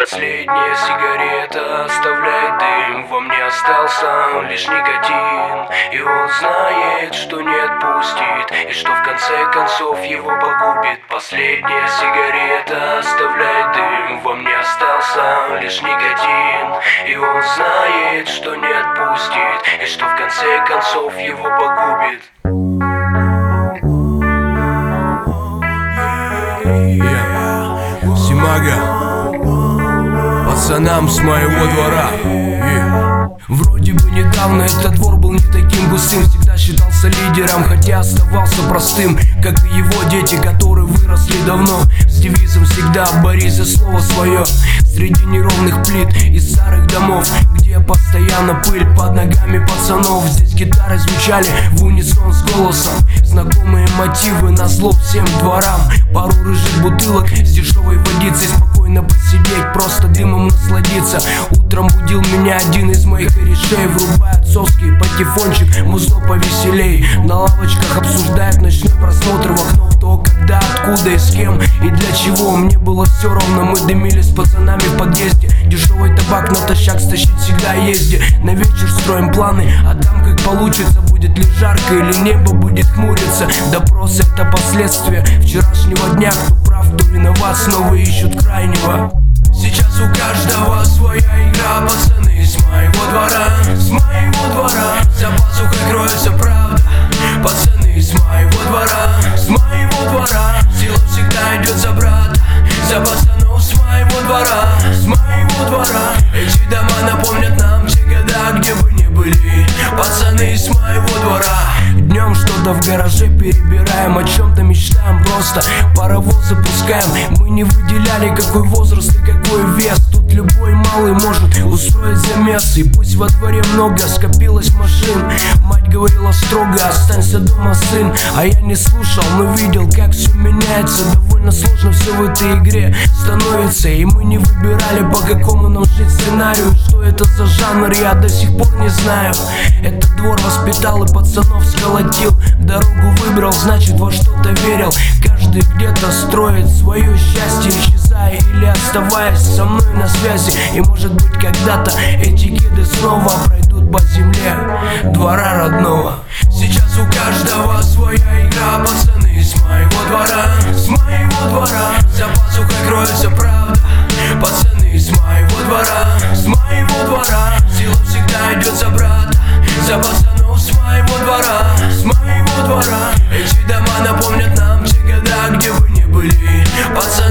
Последняя сигарета оставляет дым. Во мне остался лишь никотин, и он знает, что не отпустит, и что в конце концов его погубит. Последняя сигарета оставляет дым. Во мне остался лишь никотин, и он знает, что не отпустит, и что в конце концов его погубит. Симага, пацанам с моего двора. Вроде бы недавно этот двор был не таким густым, всегда считался лидером, хотя оставался простым, как и его дети, которые выросли давно, с девизом всегда борись за слово свое. Среди неровных плит и старых домов, где постоянно пыль под ногами пацанов, здесь гитары звучали в унисон с голосом, знакомые мотивы назло всем дворам. Пару рыжих бутылок с дешевой водицей, спокойно посидеть, просто дымом насладиться. Утром будил меня один из моих корешей, врубая отцовский патефончик, музло повеселей. На лавочках обсуждают ночной просмотр в окно, кто, когда, откуда и с кем и для чего. Мне было все равно, мы дымили с пацанами в подъезде. Дешевый табак натощак стащить всегда езди. На вечер строим планы, а там как получится. Будет ли жарко или небо будет хмуриться. Допрос — это последствия вчерашнего дня. Кто прав, кто виноват, снова ищут крайнего. Сейчас у каждого своя игра, пацаны с моего двора, с моего двора. За пазухой кроется правда, пацаны с моего двора, с моего двора. Сила всегда идет за брата, за пацанов с моего двора, с моего двора. Эти дома напомнят нам те года, где бы ни были, пацаны с моего двора. Днем что-то в гараже перебираем, о чем-то мечтаем, просто паровоз запускаем. Мы не выделяли, какой возраст и какой вес. Тут любой малый может устроить замес. И пусть во дворе много скопилось машин, мать говорила строго: останься дома, сын. А я не слушал, но видел, как все меняется. Довольно сложно все в этой игре становится, и мы не выбирали, по какому нам жить сценарию. Что это за жанр, я до сих пор не знаю. Этот двор воспитал и пацанов сколотил. Дорогу выбрал, значит во что-то верил. Каждый где-то строит свое счастье, исчезая или оставаясь со мной на связи. И может быть когда-то эти кеды снова пройдут по земле двора родного. Сейчас у каждого своя игра, пацаны с моего двора, с моего двора. За пазухой кроется правда, пацаны с моего двора, с моего двора. Сила всегда идет за брата, за пацанов с моего двора, с моего двора. Эти дома напомнят нам те года, где бы ни были, пацаны